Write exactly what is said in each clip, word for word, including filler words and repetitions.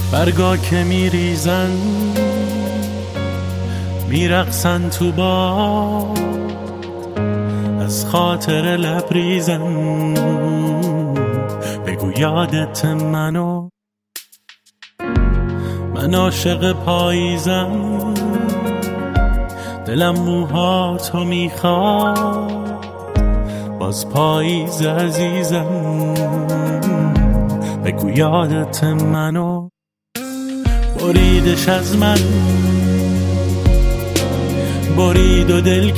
برگا که میریزن میرقصن تو باد، از خاطر لبریزن بگو یادت منو. من عاشق پاییزم، دلم موهاتو میخواد، باز پاییز عزیزم بگو یادت منو. بریدش از من برید و دل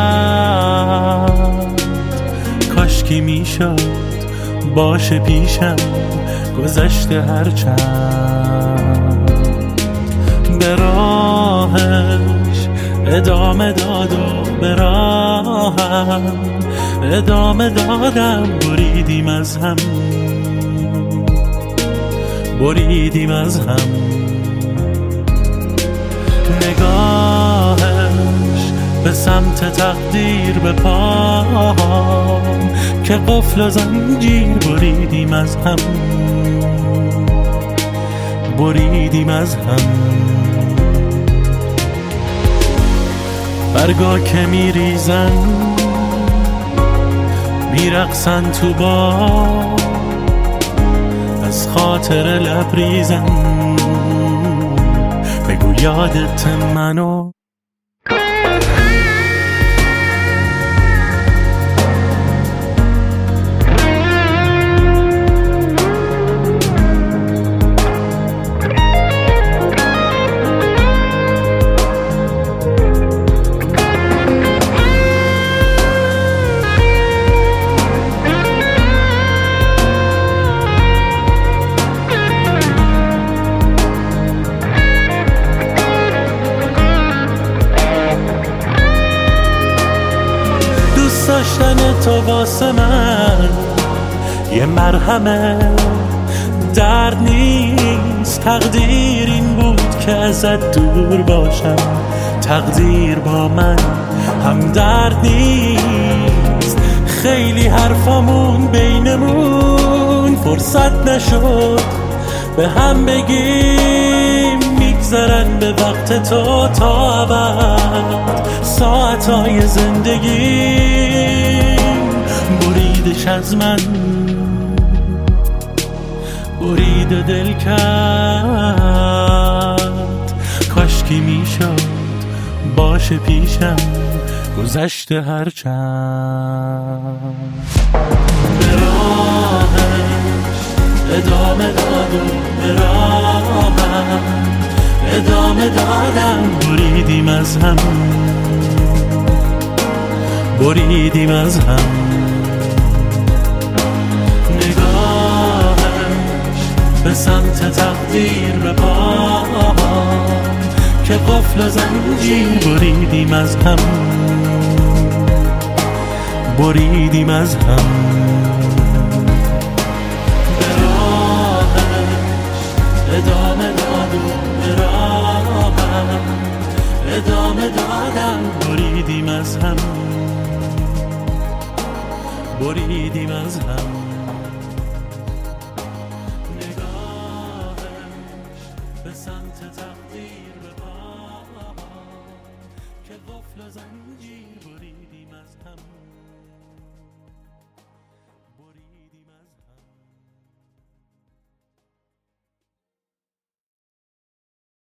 کرد، کاشکی میشد باشه پیشم گذشته هرچند. به راهش ادامه داد و به راهم ادامه دادم، بریدیم از هم بریدیم از هم. نگاهش به سمت تقدیر به پام که قفل و زنجیر بریدیم از هم بریدیم از هم. برگا که میریزن میرقصن تو باد، از خاطر لبریزن بگو یادت منو. داشتن تو واسه من یه مرهمه، درد نیست. تقدیر این بود که ازت دور باشم، تقدیر با من هم درد نیست. خیلی حرفامون بینمون فرصت نشد به هم بگیم، میگذرن به وقت تو تا ابد ساعتهای زندگیم. بریدش از من برید و دل کرد، کاشکی میشد باشه پیشم گذشته هرچند. به راهش ادامه داد و به راهم ادامه دادم، بریدیم از هم بریدیم از هم. نگاهش به سمت تقدیر به پام که قفل و زنجیر بریدیم از هم بریدیم از هم. به راهش ادامه داد و به راهم ادامه دادم، بریدیم از هم بریدیم از هم. نگاهش به سمت تقدیر به پام که قفل و زنجیر بریدیم